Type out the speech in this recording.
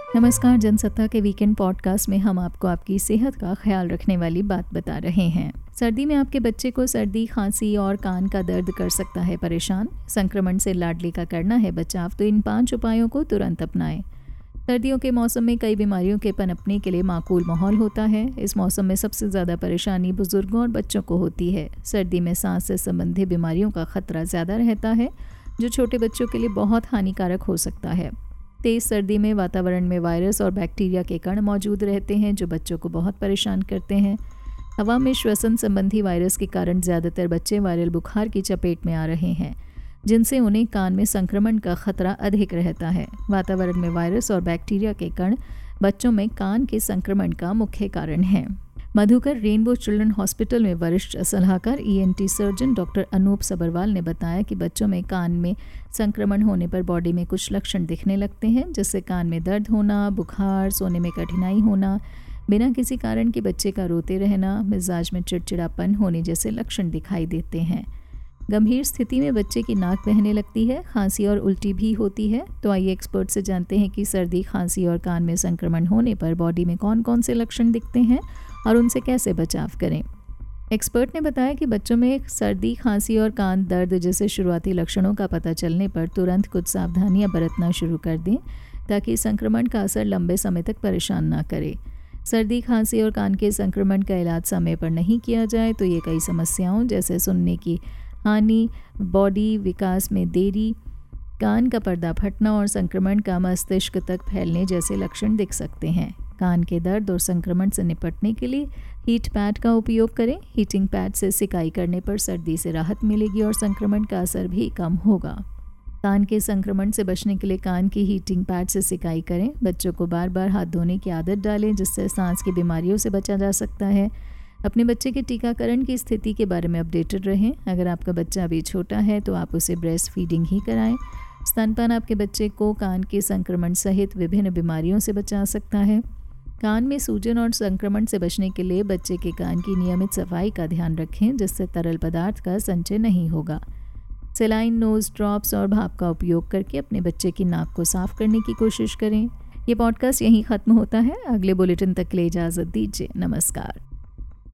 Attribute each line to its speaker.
Speaker 1: नमस्कार। जनसत्ता के weekend podcast में हम आपको आपकी सेहत का ख्याल रखने वाली बात बता रहे हैं। सर्दी में आपके बच्चे को सर्दी, खांसी और कान का दर्द कर सकता है परेशान। संक्रमण से लाडली का करना है बचाव, तो इन 5 उपायों को तुरंत अपनाएं। सर्दियों के मौसम में कई बीमारियों के पनपने के लिए माकूल माहौल होता है। इस मौसम में सबसे ज़्यादा परेशानी बुजुर्गों और बच्चों को होती है। सर्दी में सांस से संबंधित बीमारियों का खतरा ज़्यादा रहता है, जो छोटे बच्चों के लिए बहुत हानिकारक हो सकता है। तेज़ सर्दी में वातावरण में वायरस और बैक्टीरिया के कण मौजूद रहते हैं, जो बच्चों को बहुत परेशान करते हैं। हवा में श्वसन संबंधी वायरस के कारण ज़्यादातर बच्चे वायरल बुखार की चपेट में आ रहे हैं, जिनसे उन्हें कान में संक्रमण का खतरा अधिक रहता है। वातावरण में वायरस और बैक्टीरिया के कण बच्चों में कान के संक्रमण का मुख्य कारण है। मधुकर रेनबो चिल्ड्रन हॉस्पिटल में वरिष्ठ सलाहकार ENT surgeon doctor Anup Sabharwal ने बताया कि बच्चों में कान में संक्रमण होने पर बॉडी में कुछ लक्षण दिखने लगते हैं, जैसे कान में दर्द होना, बुखार, सोने में कठिनाई होना, बिना किसी कारण के बच्चे का रोते रहना, मिजाज में चिड़चिड़ापन होने जैसे लक्षण दिखाई देते हैं। गंभीर स्थिति में बच्चे की नाक बहने लगती है, खांसी और उल्टी भी होती है। तो आइए एक्सपर्ट से जानते हैं कि सर्दी, खांसी और कान में संक्रमण होने पर बॉडी में कौन कौन से लक्षण दिखते हैं और उनसे कैसे बचाव करें। एक्सपर्ट ने बताया कि बच्चों में सर्दी, खांसी और कान दर्द जैसे शुरुआती लक्षणों का पता चलने पर तुरंत कुछ सावधानियां बरतना शुरू कर दें, ताकि संक्रमण का असर लंबे समय तक परेशान ना करे। सर्दी, खांसी और कान के संक्रमण का इलाज समय पर नहीं किया जाए तो ये कई समस्याओं जैसे सुनने की हानि, बॉडी विकास में देरी, कान का पर्दा फटना और संक्रमण का मस्तिष्क तक फैलने जैसे लक्षण दिख सकते हैं। कान के दर्द और संक्रमण से निपटने के लिए हीट पैड का उपयोग करें। हीटिंग पैड से सिकाई करने पर सर्दी से राहत मिलेगी और संक्रमण का असर भी कम होगा। कान के संक्रमण से बचने के लिए कान की हीटिंग पैड से सिकाई करें। बच्चों को बार बार हाथ धोने की आदत डालें, जिससे सांस की बीमारियों से बचा जा सकता है। अपने बच्चे के टीकाकरण की स्थिति के बारे में अपडेटेड रहें। अगर आपका बच्चा अभी छोटा है तो आप उसे ब्रेस्ट फीडिंग ही कराएं। स्तनपान आपके बच्चे को कान के संक्रमण सहित विभिन्न बीमारियों से बचा सकता है। कान में सूजन और संक्रमण से बचने के लिए बच्चे के कान की नियमित सफाई का ध्यान रखें, जिससे तरल पदार्थ का संचय नहीं होगा। सेलाइन, नोज ड्रॉप्स और भाप का उपयोग करके अपने बच्चे की नाक को साफ करने की कोशिश करें। ये पॉडकास्ट यहीं ख़त्म होता है। अगले बुलेटिन तक के लिए इजाज़त दीजिए। नमस्कार।